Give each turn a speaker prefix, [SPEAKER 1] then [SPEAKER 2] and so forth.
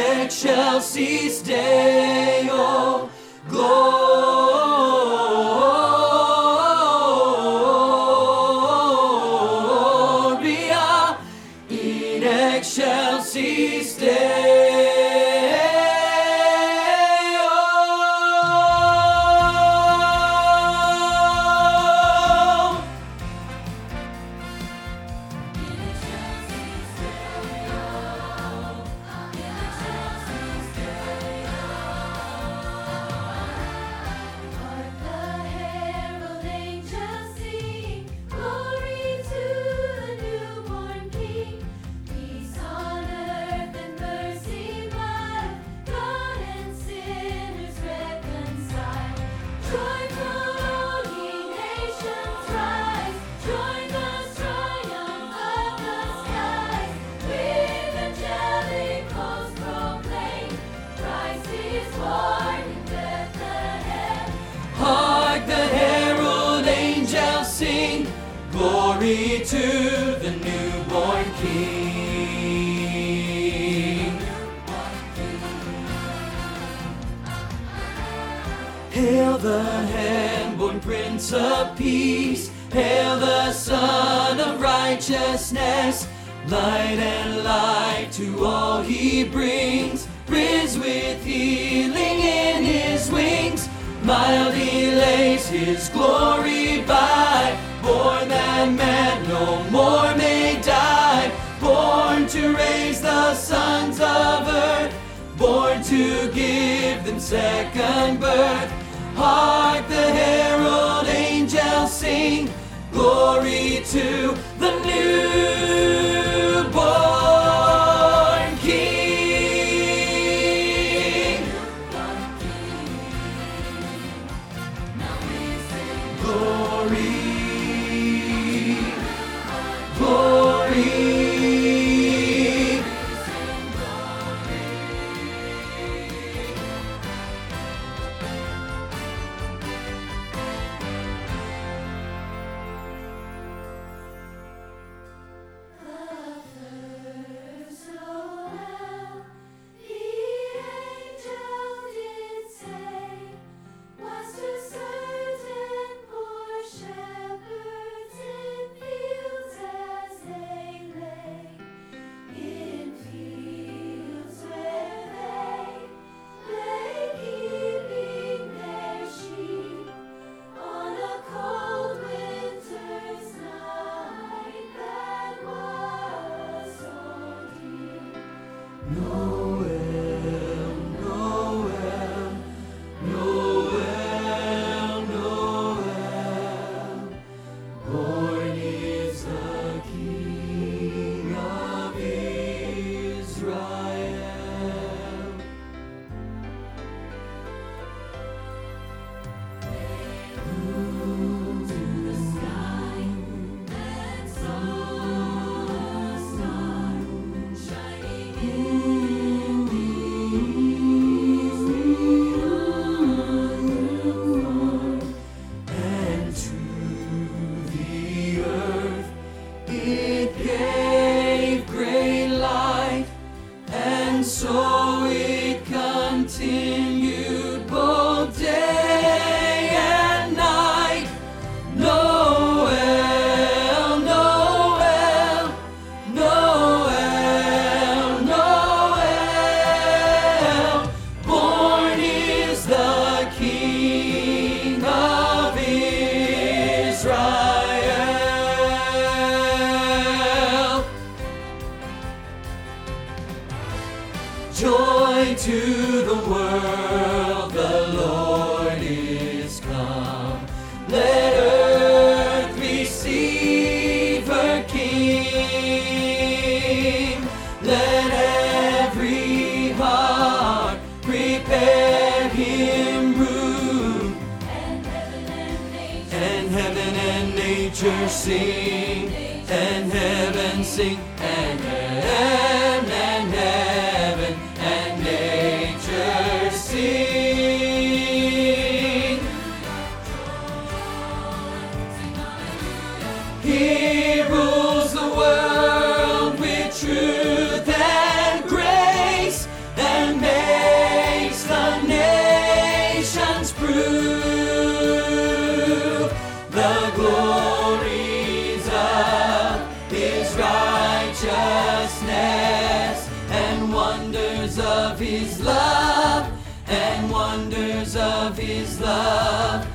[SPEAKER 1] excelsis Deo, Gloria in excelsis Deo. Glory to the newborn King. Hail the hand-born Prince of Peace. Hail the Son of Righteousness. Light and life to all he brings. Riz with healing in his wings. Mild he lays his glory by. Born that man no more may die. Born to raise the sons of earth. Born to give them second birth. Hark the herald angels sing. Glory to the newborn King. Glory. Glory. So it continued both day and night. Noel, Noel, Noel, Noel. Born is the King of Israel. Joy to the world, the Lord is come. Let earth receive her King. Let every heart prepare him room. And heaven and nature sing. And heaven sing. And heaven and heaven and nature sing. He rules the world with truth and grace, and wonders of his love, and wonders of his love.